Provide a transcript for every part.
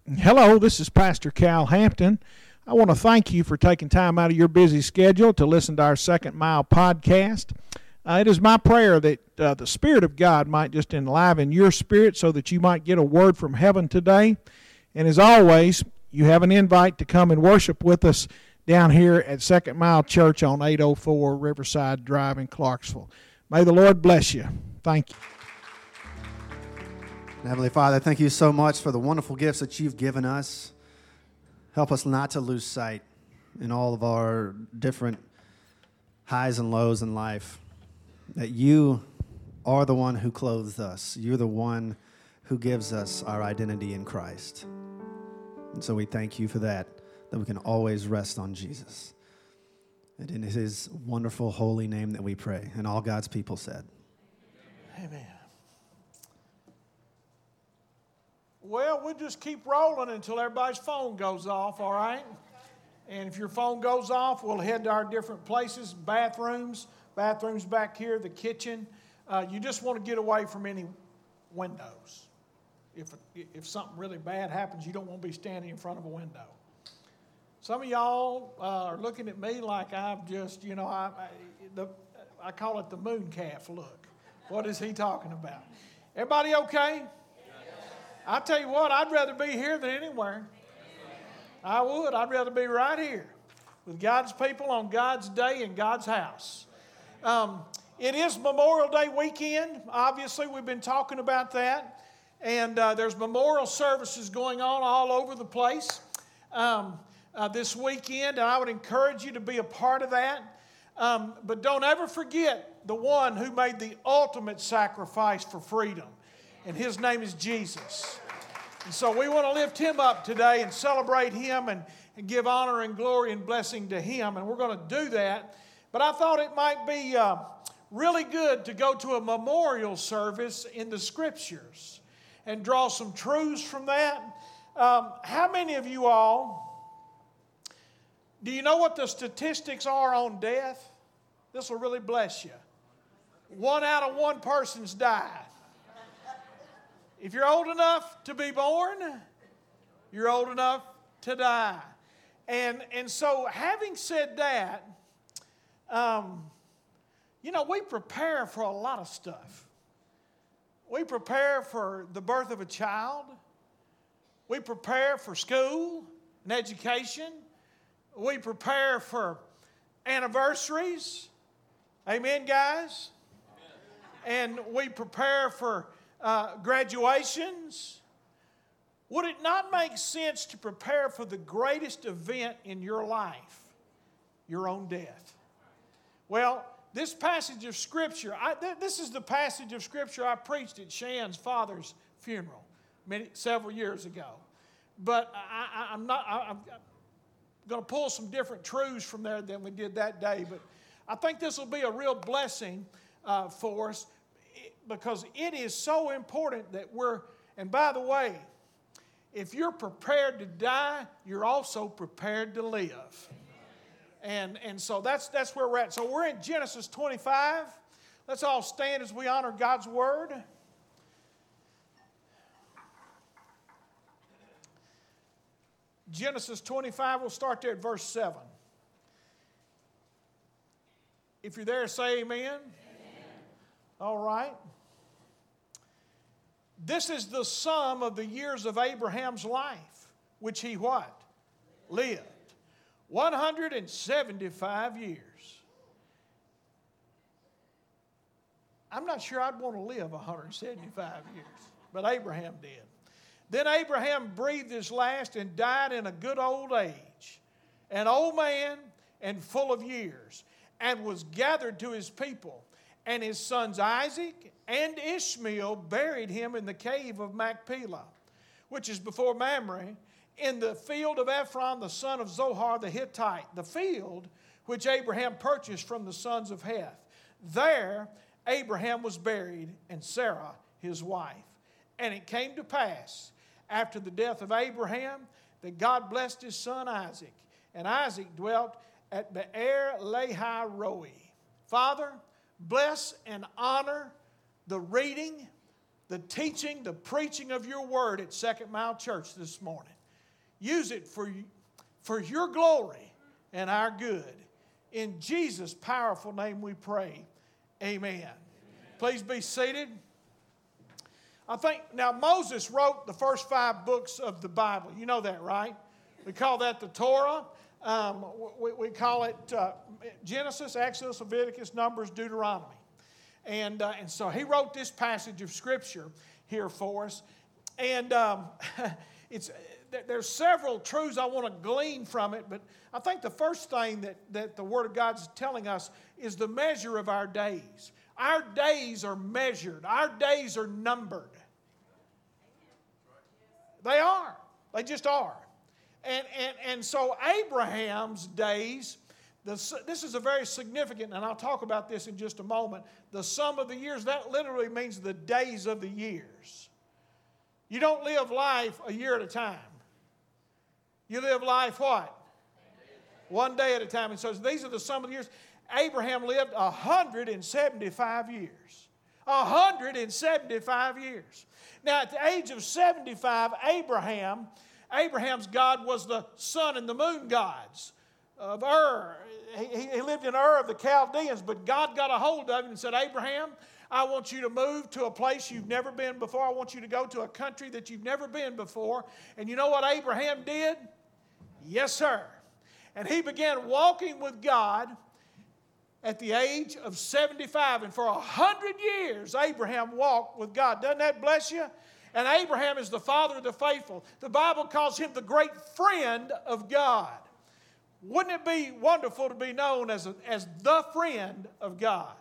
Hello, this is Pastor Cal Hampton. I want to thank you for taking time out of your busy schedule to listen to our Second Mile podcast. It is my prayer that the Spirit of God might just enliven your spirit so that you might get a word from heaven today. And as always, you have an invite to come and worship with us down here at Second Mile Church on 804 Riverside Drive in Clarksville. May the Lord bless you. Thank you. Heavenly Father, thank you so much for the wonderful gifts that you've given us. Help us not to lose sight in all of our different highs and lows in life, that you are the one who clothes us. You're the one who gives us our identity in Christ. And so we thank you for that we can always rest on Jesus. And in his wonderful holy name that we pray. And all God's people said. Amen. Well, we'll just keep rolling until everybody's phone goes off, all right? And if your phone goes off, we'll head to our different places, bathrooms back here, the kitchen. You just want to get away from any windows. If something really bad happens, you don't want to be standing in front of a window. Some of y'all are looking at me like I've just, I call it the moon calf look. What is he talking about? Everybody okay? I tell you what, I'd rather be here than anywhere. I would. I'd rather be right here with God's people on God's day in God's house. It is Memorial Day weekend. Obviously, we've been talking about that. And there's memorial services going on all over the place this weekend. And I would encourage you to be a part of that. But don't ever forget the one who made the ultimate sacrifice for freedom. And his name is Jesus. And so we want to lift him up today and celebrate him and give honor and glory and blessing to him. And we're going to do that. But I thought it might be really good to go to a memorial service in the Scriptures and draw some truths from that. How many of you all, do you know what the statistics are on death? This will really bless you. 1 out of 1 person's died. If you're old enough to be born, you're old enough to die. And so having said that, we prepare for a lot of stuff. We prepare for the birth of a child. We prepare for school and education. We prepare for anniversaries. Amen, guys? And we prepare for graduations. Would it not make sense to prepare for the greatest event in your life, your own death? Well, this passage of Scripture, this is the passage of Scripture I preached at Shan's father's funeral several years ago. But I'm going to pull some different truths from there than we did that day. But I think this will be a real blessing for us, because it is so important that and by the way, if you're prepared to die, you're also prepared to live. And so that's where we're at. So we're in Genesis 25. Let's all stand as we honor God's Word. Genesis 25, we'll start there at verse 7. If you're there, say amen. Amen. All right. This is the sum of the years of Abraham's life, which he what? Lived. 175 years. I'm not sure I'd want to live 175 years, but Abraham did. Then Abraham breathed his last and died in a good old age, an old man and full of years, and was gathered to his people. And his sons Isaac and Ishmael buried him in the cave of Machpelah, which is before Mamre, in the field of Ephron, the son of Zohar the Hittite, the field which Abraham purchased from the sons of Heth. There Abraham was buried, and Sarah his wife. And it came to pass, after the death of Abraham, that God blessed his son Isaac. And Isaac dwelt at Be'er Lahai Roi. Father, bless and honor the reading, the teaching, the preaching of your word at Second Mile Church this morning. use it for your glory and our good. In Jesus' powerful name we pray. Amen. Please be seated. I think, now Moses wrote the first 5 books of the Bible. You know that, right? We call that the Torah. We call it Genesis, Exodus, Leviticus, Numbers, Deuteronomy. And so he wrote this passage of Scripture here for us. And there's several truths I want to glean from it, but I think the first thing that the Word of God is telling us is the measure of our days. Our days are measured. Our days are numbered. They are. They just are. And so Abraham's days, this is a very significant, and I'll talk about this in just a moment, the sum of the years, that literally means the days of the years. You don't live life a year at a time. You live life what? One day at a time. And so these are the sum of the years. Abraham lived 175 years. 175 years. Now, at the age of 75, Abraham's God was the sun and the moon gods of Ur. He lived in Ur of the Chaldeans, but God got a hold of him and said, Abraham, I want you to move to a place you've never been before. I want you to go to a country that you've never been before. And you know what Abraham did? Yes, sir. And he began walking with God at the age of 75. And for 100 years, Abraham walked with God. Doesn't that bless you? And Abraham is the father of the faithful. The Bible calls him the great friend of God. Wouldn't it be wonderful to be known as the friend of God?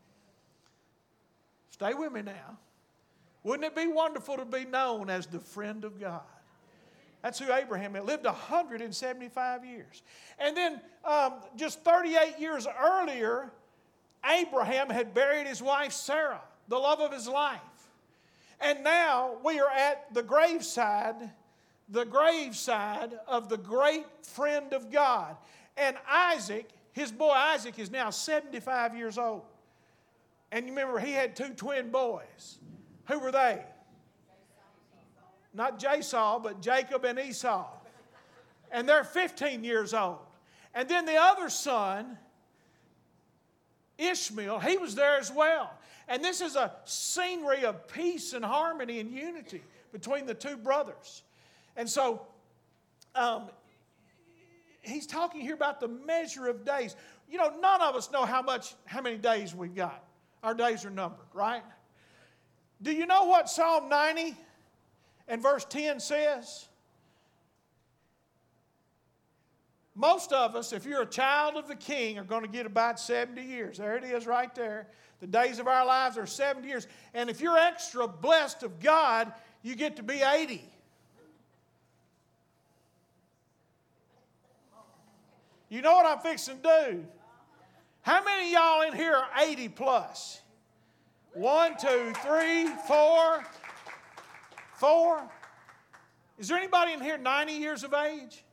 Stay with me now. Wouldn't it be wonderful to be known as the friend of God? That's who Abraham is. Lived 175 years. And then just 38 years earlier, Abraham had buried his wife Sarah, the love of his life. And now we are at the graveside of the great friend of God. And Isaac, his boy Isaac, is now 75 years old. And you remember he had 2 twin boys. Who were they? Not Jason, but Jacob and Esau. And they're 15 years old. And then the other son, Ishmael, he was there as well. And this is a scenery of peace and harmony and unity between the 2 brothers. And so he's talking here about the measure of days. You know, none of us know how many days we've got. Our days are numbered, right? Do you know what Psalm 90 and verse 10 says? Most of us, if you're a child of the King, are going to get about 70 years. There it is right there. The days of our lives are 70 years. And if you're extra blessed of God, you get to be 80. You know what I'm fixing to do? How many of y'all in here are 80 plus? 1, 2, 3, 4. 4. Is there anybody in here 90 years of age?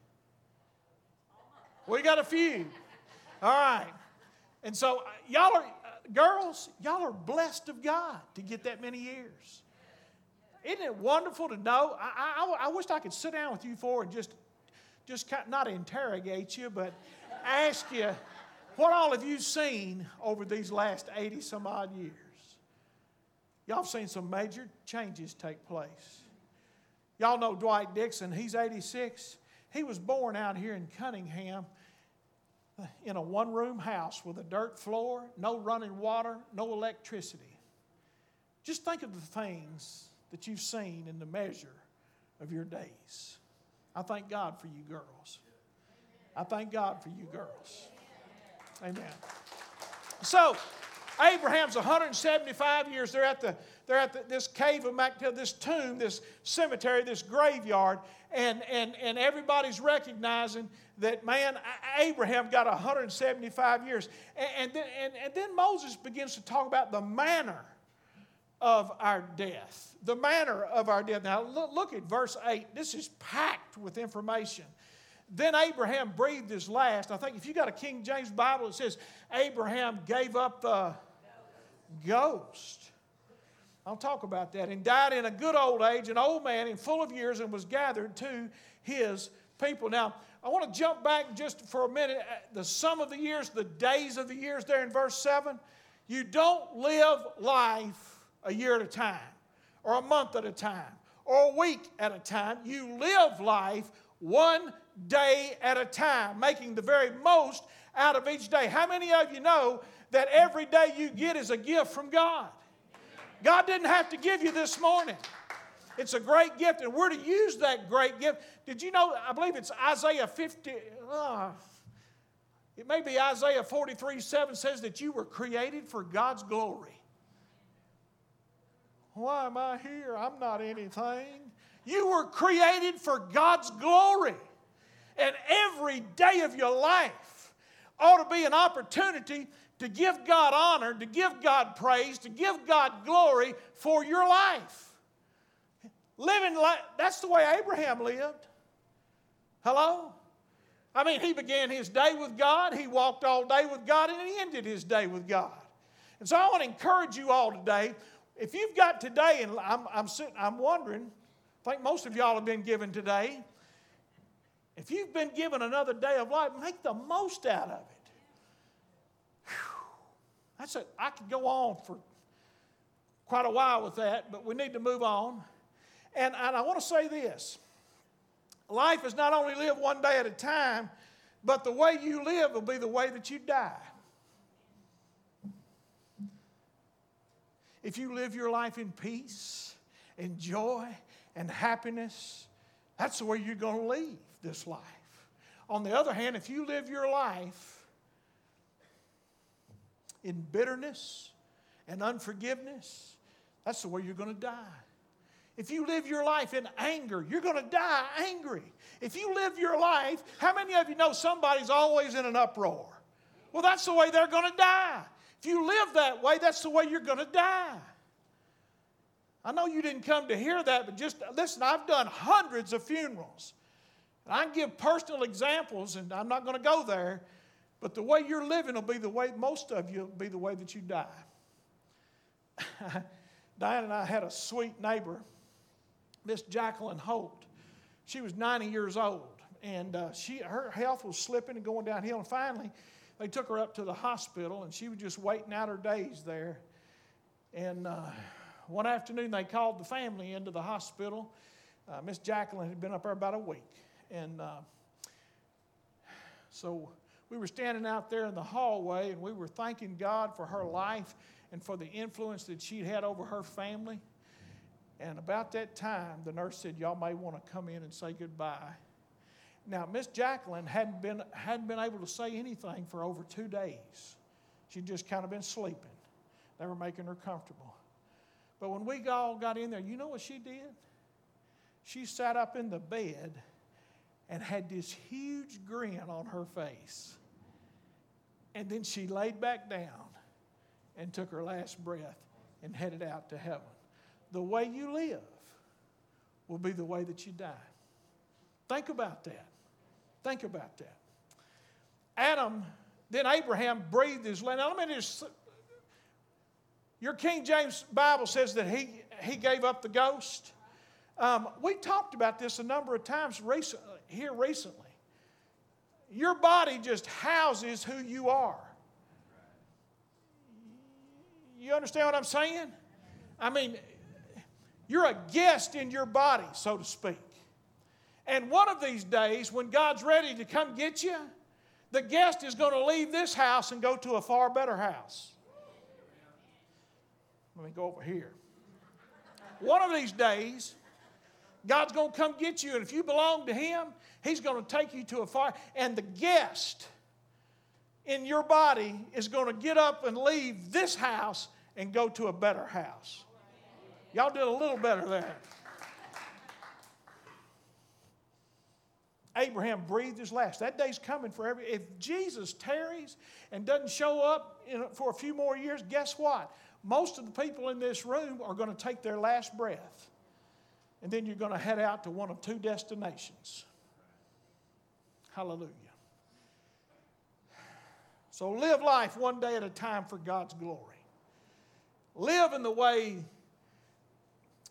We got a few. All right. And so y'all are, girls, y'all are blessed of God to get that many years. Isn't it wonderful to know? I wish I could sit down with you four and just not interrogate you, but ask you, what all have you seen over these last 80 some odd years? Y'all have seen some major changes take place. Y'all know Dwight Dixon, he's 86. He was born out here in Cunningham in a one-room house with a dirt floor, no running water, no electricity. Just think of the things that you've seen in the measure of your days. I thank God for you girls. I thank God for you girls. Amen. So, Abraham's 175 years. They're at this cave of Machpelah, this tomb, this cemetery, this graveyard, and everybody's recognizing that, man, Abraham got 175 years. And then Moses begins to talk about the manner of our death. The manner of our death. Now, look at verse 8. This is packed with information. Then Abraham breathed his last. I think if you got a King James Bible, it says Abraham gave up the ghost. I'll talk about that. And died in a good old age, an old man and full of years, and was gathered to his people. Now, I want to jump back just for a minute. The sum of the years, the days of the years there in verse 7. You don't live life a year at a time, or a month at a time, or a week at a time. You live life one day at a time, making the very most out of each day. How many of you know that every day you get is a gift from God? God didn't have to give you this morning. It's a great gift, and we're to use that great gift. Did you know, I believe it's Isaiah 50, it may be Isaiah 43:7 says that you were created for God's glory. Why am I here? I'm not anything. You were created for God's glory. And every day of your life ought to be an opportunity to give God honor, to give God praise, to give God glory for your life. Living life, that's the way Abraham lived. Hello? I mean, he began his day with God, he walked all day with God, and he ended his day with God. And so I want to encourage you all today, if you've got today, and I'm wondering, I think most of y'all have been given today, if you've been given another day of life, make the most out of it. That's it. I could go on for quite a while with that, but we need to move on. And I want to say this. Life is not only lived one day at a time, but the way you live will be the way that you die. If you live your life in peace and joy and happiness, that's the way you're going to leave this life. On the other hand, if you live your life in bitterness and unforgiveness, that's the way you're going to die. If you live your life in anger, you're going to die angry. If you live your life, how many of you know somebody's always in an uproar? Well, that's the way they're going to die. If you live that way, that's the way you're going to die. I know you didn't come to hear that, but just listen, I've done hundreds of funerals. And I can give personal examples, and I'm not going to go there, but the way you're living will be the way, most of you will be the way that you die. Diane and I had a sweet neighbor, Miss Jacqueline Holt. She was 90 years old, and her health was slipping and going downhill, and finally they took her up to the hospital, and she was just waiting out her days there. And one afternoon they called the family into the hospital. Miss Jacqueline had been up there about a week, and so we were standing out there in the hallway, and we were thanking God for her life and for the influence that she'd had over her family. And about that time, the nurse said, y'all may want to come in and say goodbye. Now, Miss Jacqueline hadn't been able to say anything for over 2 days. She'd just kind of been sleeping. They were making her comfortable. But when we all got in there, you know what she did? She sat up in the bed and had this huge grin on her face. And then she laid back down and took her last breath and headed out to heaven. The way you live will be the way that you die. Think about that. Think about that. Then Abraham breathed his land. Now, let me just, your King James Bible says that he gave up the ghost. We talked about this a number of times recently. Your body just houses who you are. You understand what I'm saying? I mean, you're a guest in your body, so to speak. And one of these days, when God's ready to come get you, the guest is going to leave this house and go to a far better house. Let me go over here. One of these days, God's going to come get you, and if you belong to Him, He's going to take you to a far, and the guest in your body is going to get up and leave this house and go to a better house. Y'all did a little better there. Abraham breathed his last. That day's coming for every. If Jesus tarries and doesn't show up for a few more years, guess what? Most of the people in this room are going to take their last breath. And then you're going to head out to one of 2 destinations. Hallelujah. So live life one day at a time for God's glory. Live in the way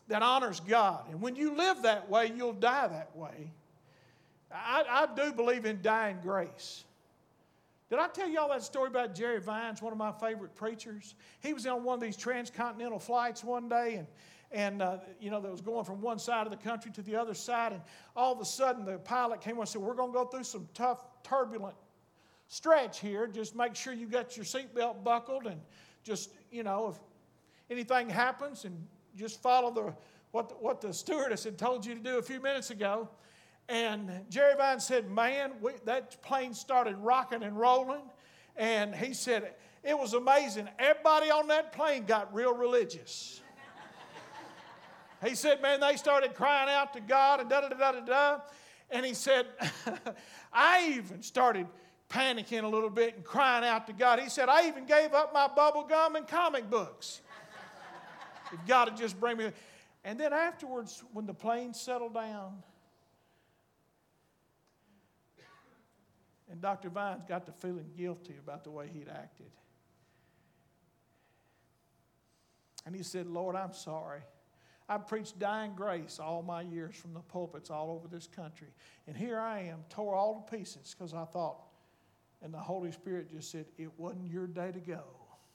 that honors God. And when you live that way, you'll die that way. I do believe in dying grace. Did I tell y'all that story about Jerry Vines, one of my favorite preachers? He was on one of these transcontinental flights one day, and that was going from one side of the country to the other side, and all of a sudden the pilot came on and said, we're going to go through some tough, turbulent stretch here. Just make sure you got your seatbelt buckled, and just, if anything happens, and just follow what the stewardess had told you to do a few minutes ago. And Jerry Vines said, man, that plane started rocking and rolling. And he said, it was amazing. Everybody on that plane got real religious. He said, man, they started crying out to God and da-da-da-da-da-da. And he said, I even started panicking a little bit and crying out to God. He said, I even gave up my bubble gum and comic books. If God would just bring me. And then afterwards, when the plane settled down, and Dr. Vines got to feeling guilty about the way he'd acted. And he said, Lord, I'm sorry. I've preached dying grace all my years from the pulpits all over this country. And here I am, tore all to pieces because I thought, and the Holy Spirit just said, it wasn't your day to go.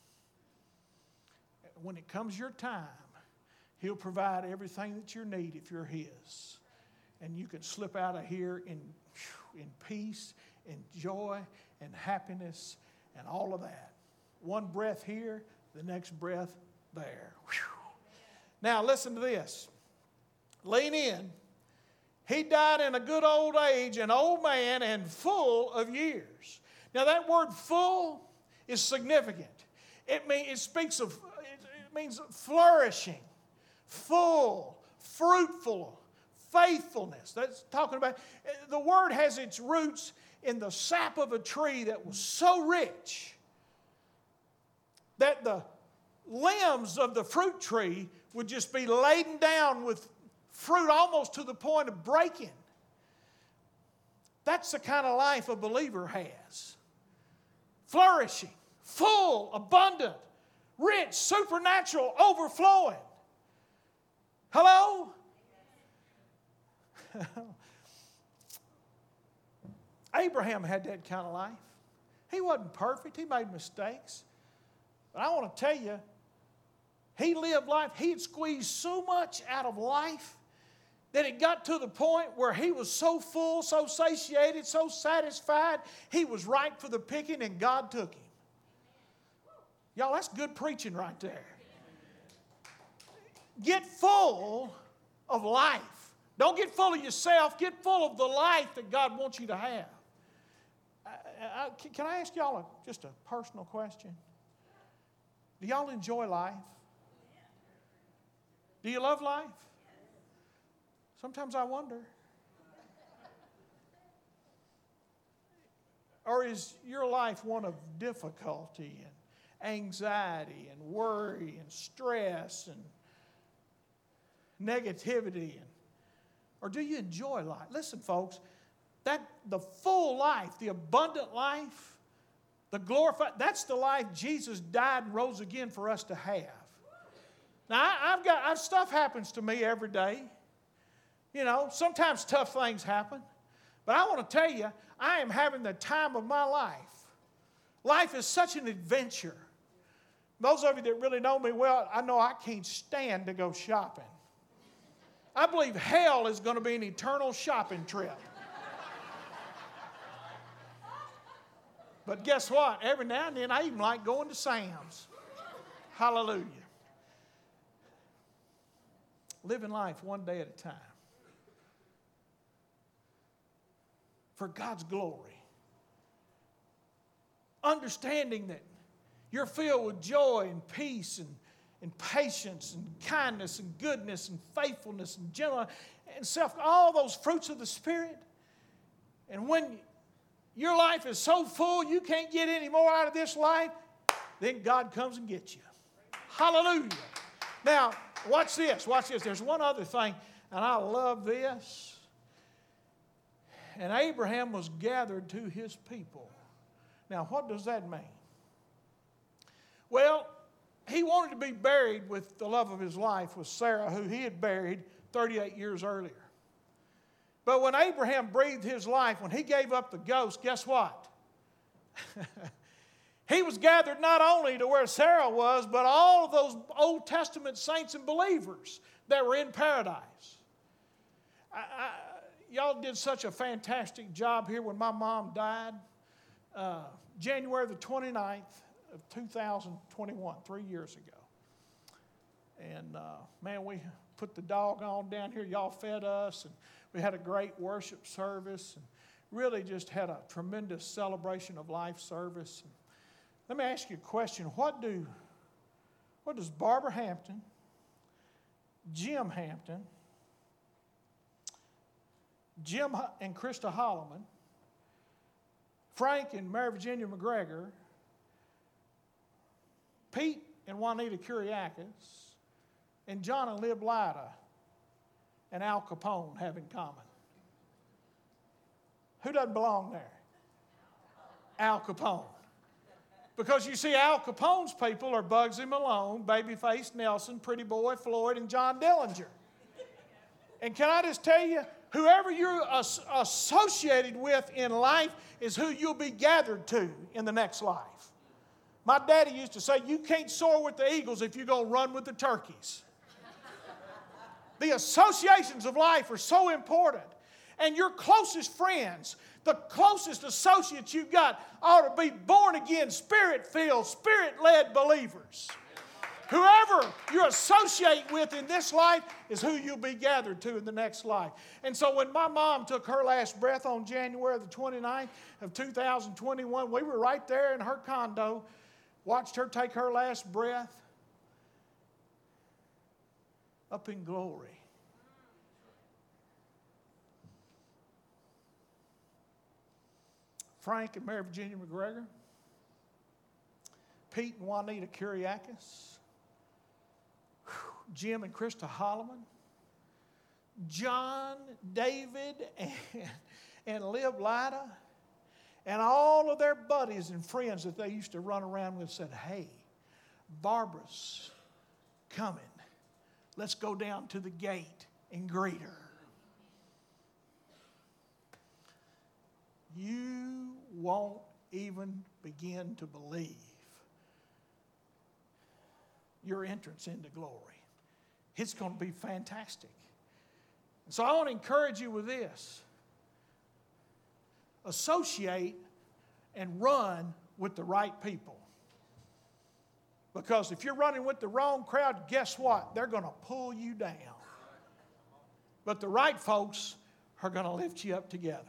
When it comes your time, He'll provide everything that you need if you're His. And you can slip out of here in peace, in joy, and happiness, and all of that. One breath here, the next breath there. Now listen to this. Lean in. He died in a good old age, an old man and full of years. Now that word full is significant. It means flourishing, full, fruitful, faithfulness. That's talking about, the word has its roots in the sap of a tree that was so rich that the limbs of the fruit tree would just be laden down with fruit almost to the point of breaking. That's the kind of life a believer has. Flourishing, full, abundant, rich, supernatural, overflowing. Hello? Abraham had that kind of life. He wasn't perfect. He made mistakes. But I want to tell you, he lived life. He had squeezed so much out of life that it got to the point where he was so full, so satiated, so satisfied, he was ripe for the picking, and God took him. Y'all, that's good preaching right there. Get full of life. Don't get full of yourself. Get full of the life that God wants you to have. Can I ask y'all just a personal question? Do y'all enjoy life? Do you love life? Sometimes I wonder. Or is your life one of difficulty and anxiety and worry and stress and negativity? Or do you enjoy life? Listen, folks, the full life, the abundant life, the glorified, that's the life Jesus died and rose again for us to have. Now, stuff happens to me every day. Sometimes tough things happen. But I want to tell you, I am having the time of my life. Life is such an adventure. Those of you that really know me well, I know I can't stand to go shopping. I believe hell is going to be an eternal shopping trip. But guess what? Every now and then I even like going to Sam's. Hallelujah. Living life one day at a time. For God's glory. Understanding that you're filled with joy and peace and patience and kindness and goodness and faithfulness and gentleness and self, all those fruits of the Spirit. And when your life is so full you can't get any more out of this life, then God comes and gets you. Hallelujah. Now, watch this. Watch this. There's one other thing, and I love this. And Abraham was gathered to his people. Now, what does that mean? Well, he wanted to be buried with the love of his life, with Sarah, who he had buried 38 years earlier. But when Abraham breathed his life, when he gave up the ghost, guess what? He was gathered not only to where Sarah was, but all of those Old Testament saints and believers that were in paradise. Y'all did such a fantastic job here when my mom died. January the 29th of 2021, 3 years ago. And man, we put the dog on down here. Y'all fed us, and we had a great worship service, and really just had a tremendous celebration of life service. And let me ask you a question. What does Barbara Hampton, Jim Hampton, Jim and Krista Holloman, Frank and Mary Virginia McGregor, Pete and Juanita Kuriakis, and John and Lib Lyda and Al Capone have in common? Who doesn't belong there? Al Capone. Because you see, Al Capone's people are Bugsy Malone, Babyface Nelson, Pretty Boy Floyd, and John Dillinger. And can I just tell you, whoever you're associated with in life is who you'll be gathered to in the next life. My daddy used to say, you can't soar with the eagles if you're going to run with the turkeys. The associations of life are so important. And your closest friends, the closest associates you've got, ought to be born again, spirit-filled, spirit-led believers. Whoever you associate with in this life is who you'll be gathered to in the next life. And so when my mom took her last breath on January the 29th of 2021, we were right there in her condo, watched her take her last breath up in glory. Frank and Mary Virginia McGregor, Pete and Juanita Kuriakis, Jim and Krista Holloman, John, David, and Lib Lyda, and all of their buddies and friends that they used to run around with said, hey, Barbara's coming. Let's go down to the gate and greet her. You won't even begin to believe your entrance into glory. It's going to be fantastic. So I want to encourage you with this. Associate and run with the right people. Because if you're running with the wrong crowd, guess what? They're going to pull you down. But the right folks are going to lift you up together.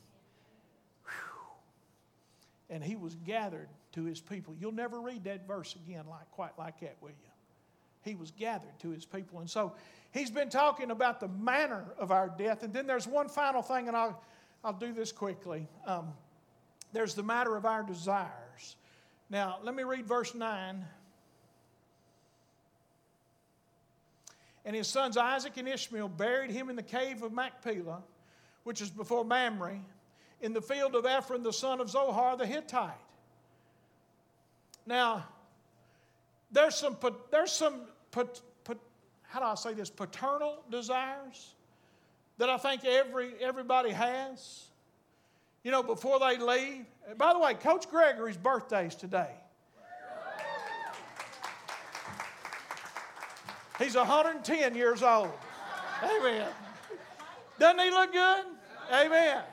Whew. And he was gathered to his people. You'll never read that verse again quite like that, will you? He was gathered to his people. And so he's been talking about the manner of our death. And then there's one final thing, and I'll do this quickly. There's the matter of our desires. Now, let me read verse 9. And his sons Isaac and Ishmael buried him in the cave of Machpelah, which is before Mamre, in the field of Ephron, the son of Zohar the Hittite. Now, there's some how do I say this, paternal desires that I think everybody has. You know, before they leave. By the way, Coach Gregory's birthday's today. He's 110 years old. Amen. Doesn't he look good? Amen.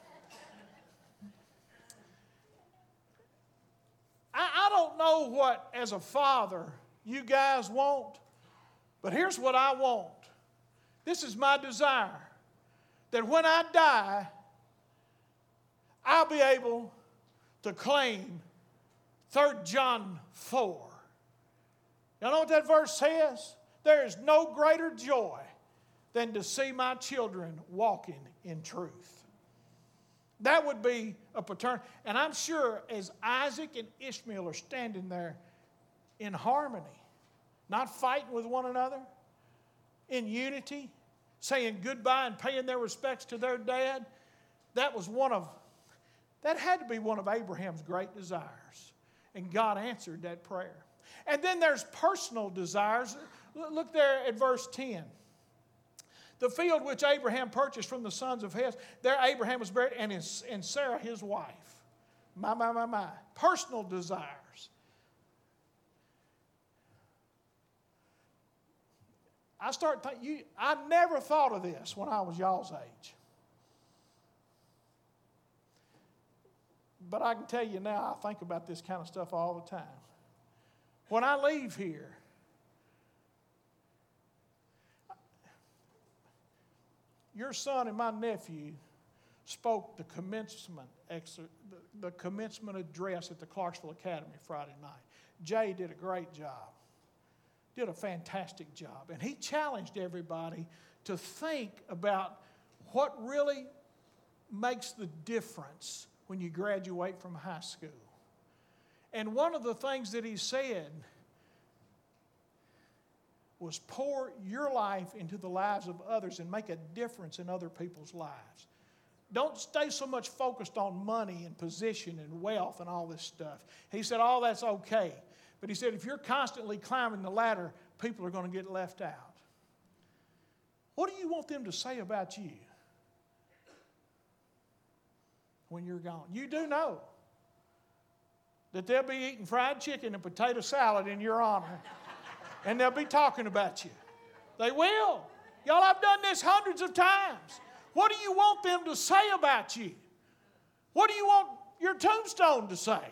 I don't know what, as a father, you guys want, but here's what I want. This is my desire, that when I die, I'll be able to claim 3 John 4. You know what that verse says? There is no greater joy than to see my children walking in truth. That would be a paternal. And I'm sure as Isaac and Ishmael are standing there in harmony, not fighting with one another, in unity, saying goodbye and paying their respects to their dad, that had to be one of Abraham's great desires. And God answered that prayer. And then there's personal desires. Look there at verse 10. The field which Abraham purchased from the sons of Heth, there Abraham was buried, and Sarah his wife. My. Personal desires. I never thought of this when I was y'all's age. But I can tell you now, I think about this kind of stuff all the time. When I leave here, your son and my nephew spoke the commencement address at the Clarksville Academy Friday night. Jay did a great job. Did a fantastic job. And he challenged everybody to think about what really makes the difference when you graduate from high school. And one of the things that he said was pour your life into the lives of others and make a difference in other people's lives. Don't stay so much focused on money and position and wealth and all this stuff. He said, all that's okay. But he said, if you're constantly climbing the ladder, people are going to get left out. What do you want them to say about you when you're gone? You do know that they'll be eating fried chicken and potato salad in your honor, and they'll be talking about you. They will. Y'all, I've done this hundreds of times. What do you want them to say about you? What do you want your tombstone to say?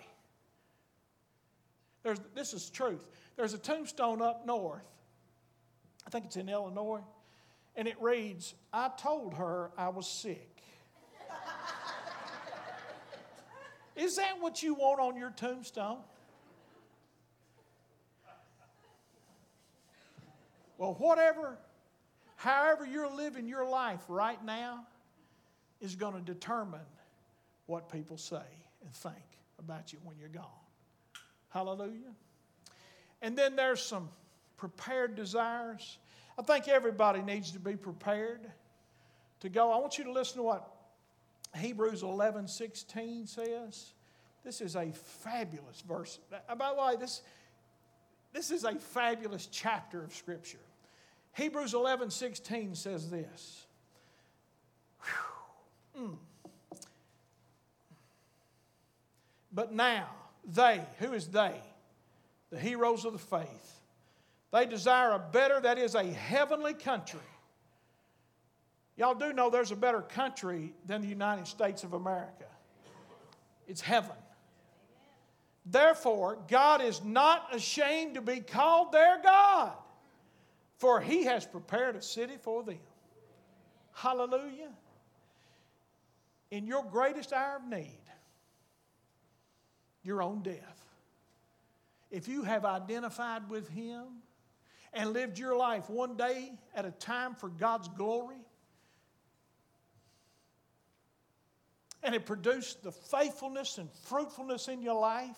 This is truth. There's a tombstone up north. I think it's in Illinois. And it reads, I told her I was sick. Is that what you want on your tombstone? Well, however you're living your life right now is going to determine what people say and think about you when you're gone. Hallelujah. And then there's some prepared desires. I think everybody needs to be prepared to go. I want you to listen to what Hebrews 11:16 says. This is a fabulous verse. By the way, this is a fabulous chapter of Scripture. Hebrews 11:16 says this. But now, who is they? The heroes of the faith. They desire a better, that is a heavenly country. Y'all do know there's a better country than the United States of America. It's heaven. Therefore, God is not ashamed to be called their God, for He has prepared a city for them. Hallelujah. In your greatest hour of need, your own death, if you have identified with Him and lived your life one day at a time for God's glory, and it produced the faithfulness and fruitfulness in your life,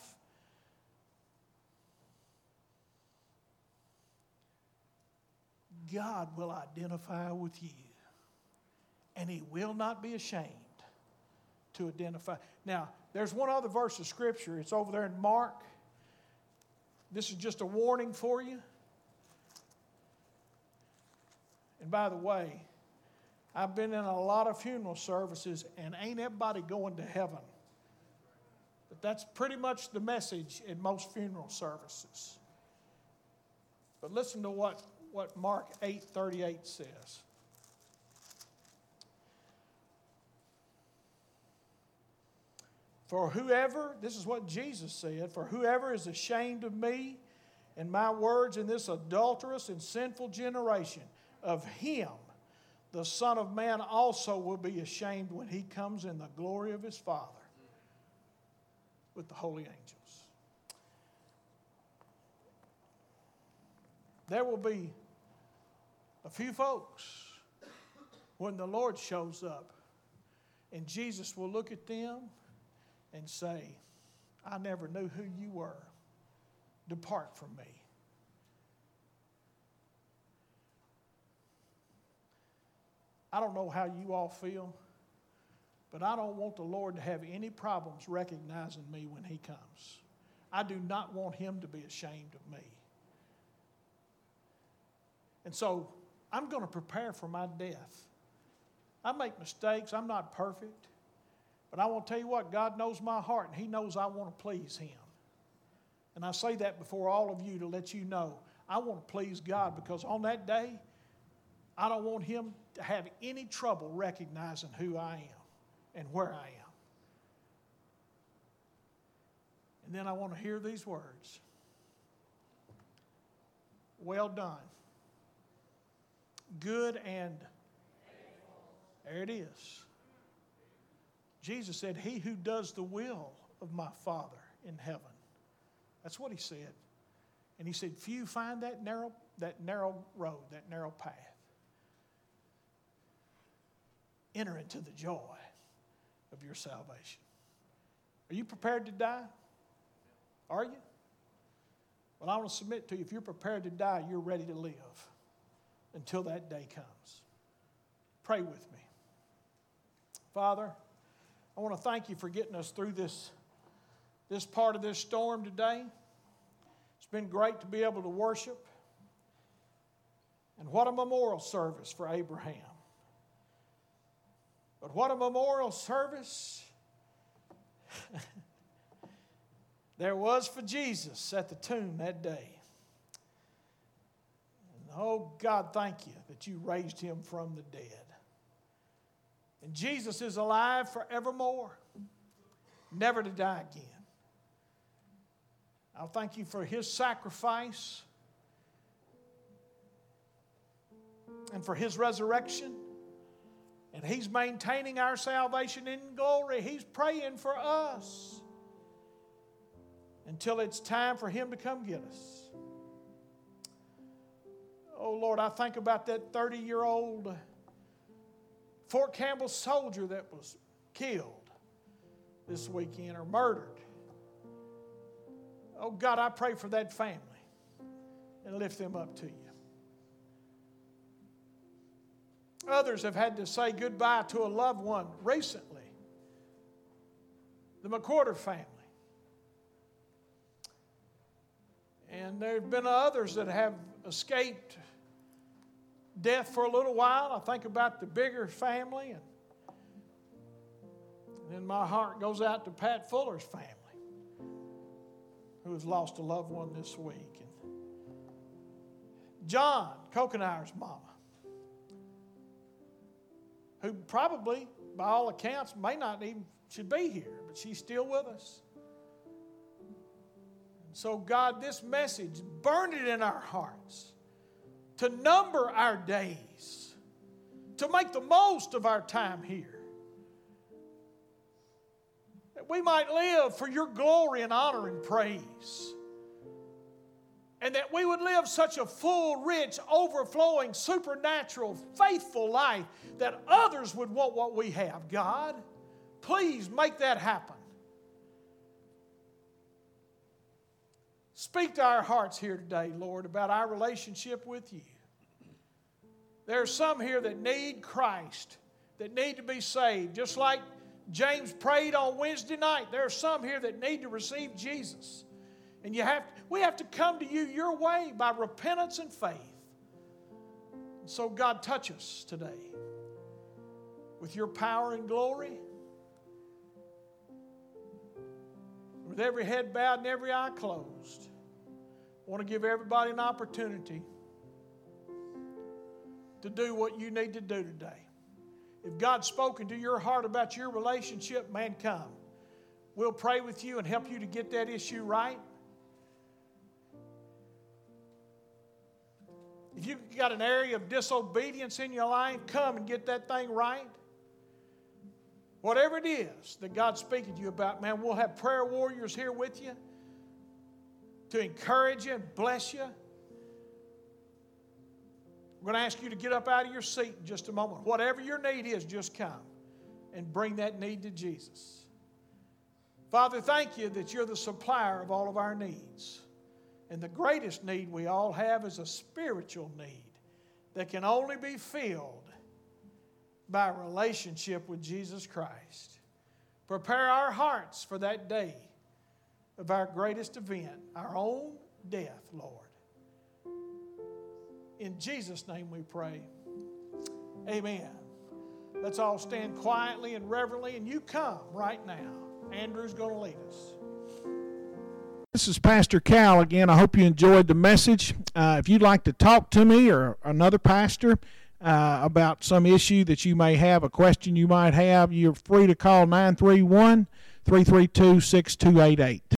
God will identify with you, and He will not be ashamed to identify. Now, there's one other verse of Scripture. It's over there in Mark. This is just a warning for you. And by the way, I've been in a lot of funeral services, and ain't everybody going to heaven. But that's pretty much the message in most funeral services. But listen to what Mark 8:38 says. For whoever, this is what Jesus said, for whoever is ashamed of me and my words in this adulterous and sinful generation, of him the Son of Man also will be ashamed when He comes in the glory of His Father with the holy angels. There will be a few folks when the Lord shows up, and Jesus will look at them and say, I never knew who you were. Depart from me. I don't know how you all feel, but I don't want the Lord to have any problems recognizing me when He comes. I do not want him to be ashamed of me. And so I'm going to prepare for my death. I make mistakes. I'm not perfect. But I want to tell you what, God knows my heart, and he knows I want to please him. And I say that before all of you to let you know I want to please God, because on that day, I don't want him to have any trouble recognizing who I am and where I am. And then I want to hear these words. Well done. Good and there it is. Jesus said, he who does the will of my Father in heaven. That's what he said. And he said, few find that narrow road, that narrow path. Enter into the joy of your salvation. Are you prepared to die? Are you? Well, I want to submit to you, if you're prepared to die, you're ready to live until that day comes. Pray with me. Father, I want to thank you for getting us through this part of this storm today. It's been great to be able to worship. And what a memorial service for Abraham. But what a memorial service there was for Jesus at the tomb that day. And oh God, thank you that you raised him from the dead. And Jesus is alive forevermore, never to die again. I'll thank you for his sacrifice and for his resurrection. And he's maintaining our salvation in glory. He's praying for us until it's time for him to come get us. Oh, Lord, I think about that 30-year-old Fort Campbell soldier that was killed this weekend or murdered. Oh, God, I pray for that family and lift them up to you. Others have had to say goodbye to a loved one recently. The McWhorter family. And there have been others that have escaped death for a little while. I think about the Bigger family. And then my heart goes out to Pat Fuller's family, who has lost a loved one this week. And John Kokenauer's mama, who probably, by all accounts, may not even should be here, but she's still with us. And so, God, this message, burn it in our hearts to number our days, to make the most of our time here, that we might live for your glory and honor and praise. And that we would live such a full, rich, overflowing, supernatural, faithful life that others would want what we have. God, please make that happen. Speak to our hearts here today, Lord, about our relationship with you. There are some here that need Christ, that need to be saved. Just like James prayed on Wednesday night, there are some here that need to receive Jesus. And we have to come to you your way by repentance and faith. And so, God, touch us today with your power and glory. With every head bowed and every eye closed, I want to give everybody an opportunity to do what you need to do today. If God's spoken to your heart about your relationship, man, come. We'll pray with you and help you to get that issue right. If you've got an area of disobedience in your life, come and get that thing right. Whatever it is that God's speaking to you about, man, we'll have prayer warriors here with you to encourage you and bless you. We're going to ask you to get up out of your seat in just a moment. Whatever your need is, just come and bring that need to Jesus. Father, thank you that you're the supplier of all of our needs. And the greatest need we all have is a spiritual need that can only be filled by a relationship with Jesus Christ. Prepare our hearts for that day of our greatest event, our own death, Lord. In Jesus' name we pray. Amen. Let's all stand quietly and reverently, and you come right now. Andrew's going to lead us. This is Pastor Cal again. I hope you enjoyed the message. If you'd like to talk to me or another pastor about some issue that you may have, a question you might have, you're free to call 931-332-6288.